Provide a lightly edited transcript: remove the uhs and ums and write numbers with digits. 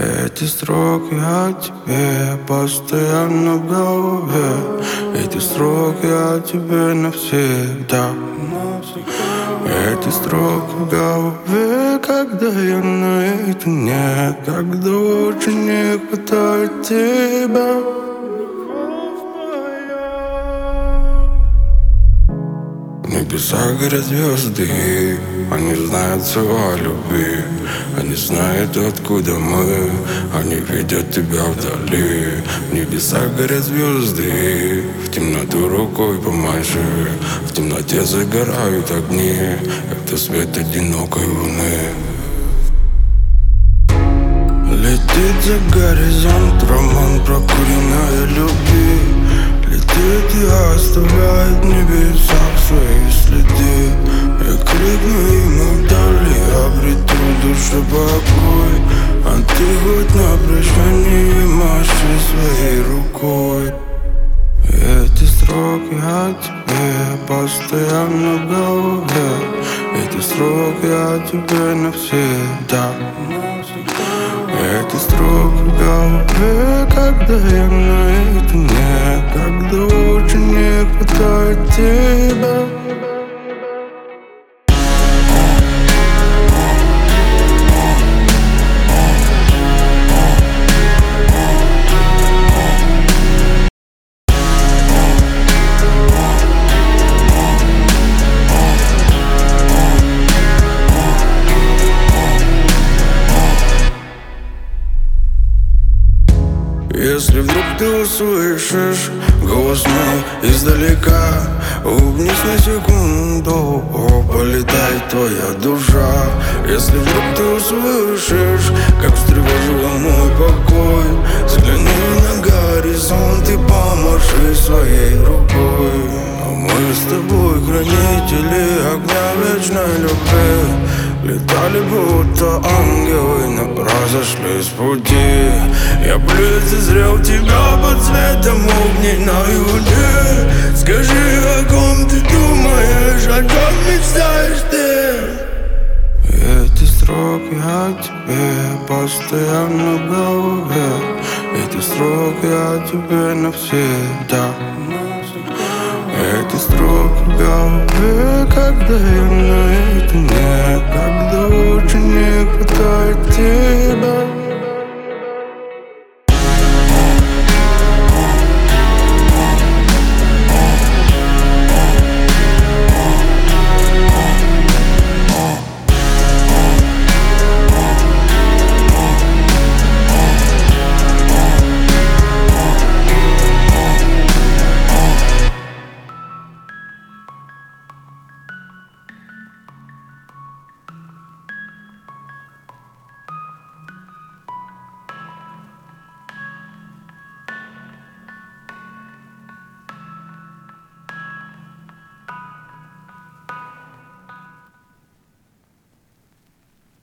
Эти строки о тебе постоянно в голове. Эти строки о тебе навсегда. Эти строки в голове, когда я наедине, когда очень не хватает тебя. В небесах горят звезды, они знают слова любви. Они знают, откуда мы, они видят тебя вдали. В небесах горят звезды, в темноту рукой помаши. В темноте загорают огни, это свет одинокой луны. Летит за горизонт роман прокуренной любви. Летит и оставляет в небесах свои следы. Я крикну ему вдали, обрету душу покой. А ты хоть на прощание маши своей рукой. Эти строки о тебе постоянно в голове. Эти строки о тебе навсегда. Эти строки в голове, когда я наедине, когда очень не хватает тебя. Если вдруг ты услышишь голос мой издалека, улыбнись на секунду, полетает твоя душа. Если вдруг ты услышишь, как встревожила мой покой, взгляни на горизонт и помаши своей рукой. Мы с тобой хранители огня вечной любви. Летали будто ангелы, но разошлись в пути. Я лицезрел тебя под цветом огненной луны. Скажи, о ком ты думаешь, о чем мечтаешь ты? Эти строки о тебе постоянно в голове. Эти строки о тебе навсегда. Эти строки в голове, когда я наедине, когда очень не хватает